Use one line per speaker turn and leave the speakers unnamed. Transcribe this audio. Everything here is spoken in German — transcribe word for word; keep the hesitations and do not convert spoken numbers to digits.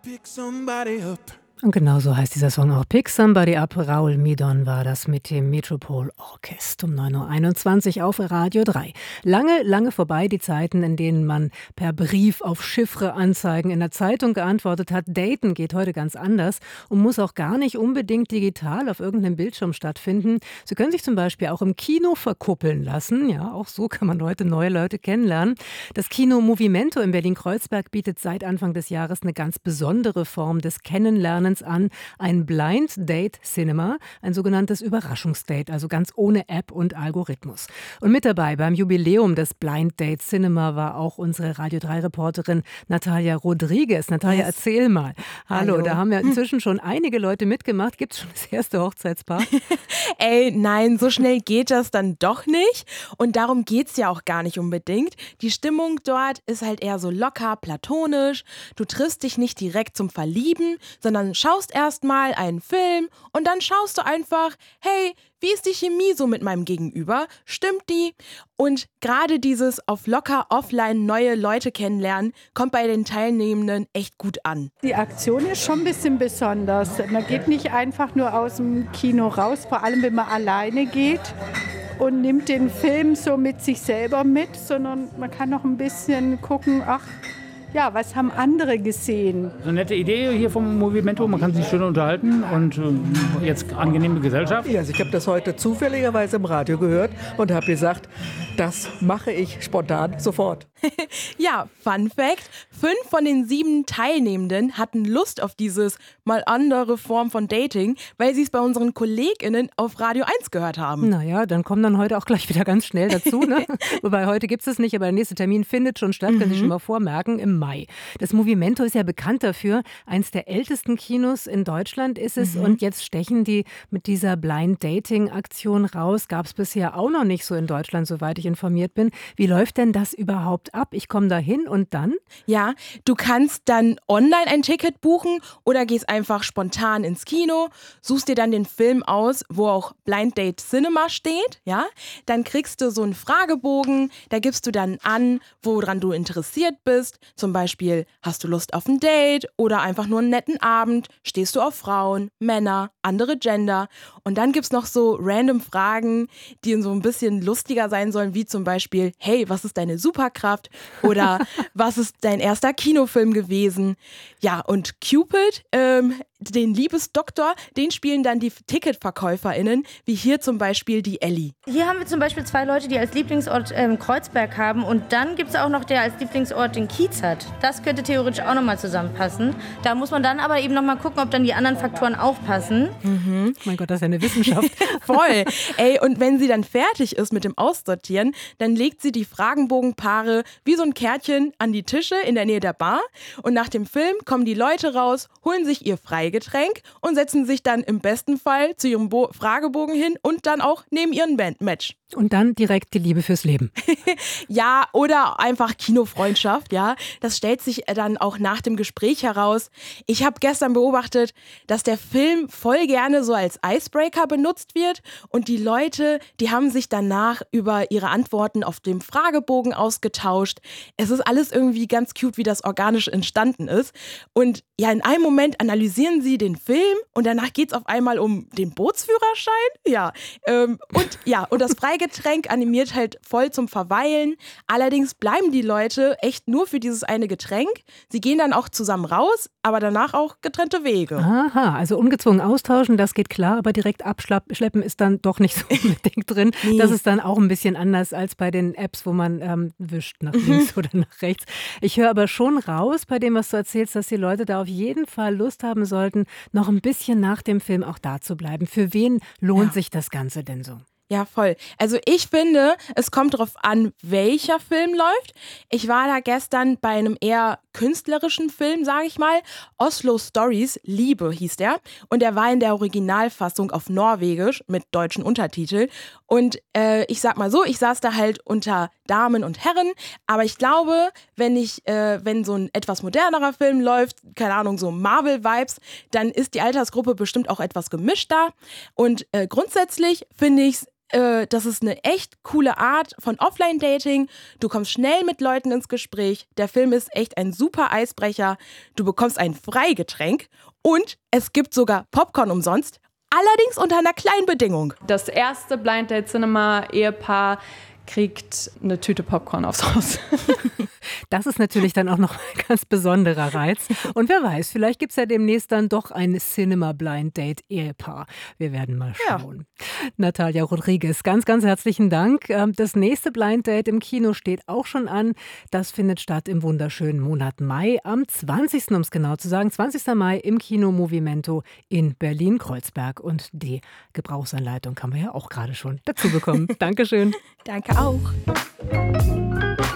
Pick somebody up.
Und genau so heißt dieser Song auch. Pick Somebody Up. Raoul Midon war das mit dem Metropol Orchest um neun Uhr einundzwanzig auf Radio drei. Lange, lange vorbei die Zeiten, in denen man per Brief auf Chiffre-Anzeigen in der Zeitung geantwortet hat. Daten geht heute ganz anders und muss auch gar nicht unbedingt digital auf irgendeinem Bildschirm stattfinden. Sie können sich zum Beispiel auch im Kino verkuppeln lassen. Ja, auch so kann man heute neue Leute kennenlernen. Das Kino Movimento in Berlin-Kreuzberg bietet seit Anfang des Jahres eine ganz besondere Form des Kennenlernens an, ein Blind Date Cinema, ein sogenanntes Überraschungsdate, also ganz ohne App und Algorithmus. Und mit dabei beim Jubiläum des Blind Date Cinema war auch unsere Radio drei Reporterin Natalia Rodriguez. Natalia, yes. Erzähl mal. Hallo, Hallo, da haben ja inzwischen schon einige Leute mitgemacht. Gibt es schon das erste Hochzeitspaar?
Ey, nein, so schnell geht das dann doch nicht. Und darum geht es ja auch gar nicht unbedingt. Die Stimmung dort ist halt eher so locker, platonisch. Du triffst dich nicht direkt zum Verlieben, sondern schaust erstmal einen Film und dann schaust du einfach, hey, wie ist die Chemie so mit meinem Gegenüber? Stimmt die? Und gerade dieses auf locker offline neue Leute kennenlernen, kommt bei den Teilnehmenden echt gut an.
Die Aktion ist schon ein bisschen besonders. Man geht nicht einfach nur aus dem Kino raus, vor allem wenn man alleine geht und nimmt den Film so mit sich selber mit, sondern man kann noch ein bisschen gucken, ach, ja, was haben andere gesehen?
Eine nette Idee hier vom Movimento, man kann sich schön unterhalten und äh, jetzt angenehme Gesellschaft.
Ja, also ich habe das heute zufälligerweise im Radio gehört und habe gesagt, das mache ich spontan sofort.
Ja, Fun Fact, fünf von den sieben Teilnehmenden hatten Lust auf dieses mal andere Form von Dating, weil sie es bei unseren KollegInnen auf Radio eins gehört haben.
Naja, dann kommen dann heute auch gleich wieder ganz schnell dazu. Ne? Wobei heute gibt es es nicht, aber der nächste Termin findet schon statt, kann ich schon mal vormerken, im Mai. Das Movimento ist ja bekannt dafür, eins der ältesten Kinos in Deutschland ist es, mhm. und jetzt stechen die mit dieser Blind-Dating-Aktion raus. Gab es bisher auch noch nicht so in Deutschland, soweit ich informiert bin. Wie läuft denn das überhaupt ab? Ich komme da hin und dann?
Ja, du kannst dann online ein Ticket buchen oder gehst einfach spontan ins Kino, suchst dir dann den Film aus, wo auch Blind Date Cinema steht, ja? Dann kriegst du so einen Fragebogen, da gibst du dann an, woran du interessiert bist. Zum Beispiel, hast du Lust auf ein Date oder einfach nur einen netten Abend? Stehst du auf Frauen, Männer, andere Gender? Und dann gibt es noch so random Fragen, die so ein bisschen lustiger sein sollen, wie zum Beispiel, hey, was ist deine Superkraft? Oder was ist dein erster Kinofilm gewesen? Ja, und Cupid, ähm, den Liebesdoktor, den spielen dann die TicketverkäuferInnen, wie hier zum Beispiel die Ellie.
Hier haben wir zum Beispiel zwei Leute, die als Lieblingsort ähm, Kreuzberg haben und dann gibt es auch noch, der als Lieblingsort den Kiez hat. Das könnte theoretisch auch nochmal zusammenpassen. Da muss man dann aber eben nochmal gucken, ob dann die anderen Faktoren auch passen.
Mhm. Mein Gott, das ist ja eine Wissenschaft.
Voll. Ey, und wenn sie dann fertig ist mit dem Aussortieren, dann legt sie die Fragenbogenpaare wie so ein Kärtchen an die Tische in der Nähe der Bar und nach dem Film kommen die Leute raus, holen sich ihr Freigetränk und setzen sich dann im besten Fall zu ihrem Bo- Fragebogen hin und dann auch neben ihren Bandmatch.
Und dann direkt die Liebe fürs Leben.
Ja, oder einfach Kinofreundschaft, ja. Das stellt sich dann auch nach dem Gespräch heraus. Ich habe gestern beobachtet, dass der Film voll gerne so als Icebreaker benutzt wird und die Leute, die haben sich danach über ihre Antworten auf dem Fragebogen ausgetauscht. Es ist alles irgendwie ganz cute, wie das organisch entstanden ist. Und ja, in einem Moment analysieren sie den Film und danach geht es auf einmal um den Bootsführerschein. Ja, ähm, und ja, und das Freigetränk animiert halt voll zum Verweilen. Allerdings bleiben die Leute echt nur für dieses eine Getränk. Sie gehen dann auch zusammen raus, aber danach auch getrennte Wege.
Aha, also ungezwungen austauschen, das geht klar, aber direkt abschleppen ist dann doch nicht so unbedingt drin. Nee. Das ist dann auch ein bisschen anders als bei den Apps, wo man ähm, wischt nach links oder nach rechts. Ich höre aber schon raus bei dem, was du erzählst, dass die Leute da auf jeden Fall Lust haben sollten, noch ein bisschen nach dem Film auch da zu bleiben. Für wen lohnt ja. sich das Ganze denn so?
Ja, voll. Also ich finde, es kommt darauf an, welcher Film läuft. Ich war da gestern bei einem eher künstlerischen Film, sage ich mal. Oslo Stories, Liebe hieß der. Und der war in der Originalfassung auf Norwegisch mit deutschen Untertitel. Und äh, ich sag mal so, ich saß da halt unter Damen und Herren. Aber ich glaube, wenn ich, äh, wenn so ein etwas modernerer Film läuft, keine Ahnung, so Marvel-Vibes, dann ist die Altersgruppe bestimmt auch etwas gemischter. Und äh, grundsätzlich finde ich es äh, das ist eine echt coole Art von Offline-Dating. Du kommst schnell mit Leuten ins Gespräch. Der Film ist echt ein super Eisbrecher. Du bekommst ein Freigetränk und es gibt sogar Popcorn umsonst. Allerdings unter einer kleinen Bedingung.
Das erste Blind Date Cinema Ehepaar kriegt eine Tüte Popcorn aufs Haus.
Das ist natürlich dann auch noch ein ganz besonderer Reiz. Und wer weiß, vielleicht gibt es ja demnächst dann doch ein Cinema-Blind-Date-Ehepaar. Wir werden mal schauen. Ja. Natalia Rodriguez, ganz, ganz herzlichen Dank. Das nächste Blind-Date im Kino steht auch schon an. Das findet statt im wunderschönen Monat Mai. Am zwanzigsten um es genau zu sagen, zwanzigsten Mai im Kino Movimento in Berlin-Kreuzberg. Und die Gebrauchsanleitung haben wir ja auch gerade schon dazu bekommen. Dankeschön.
Danke auch.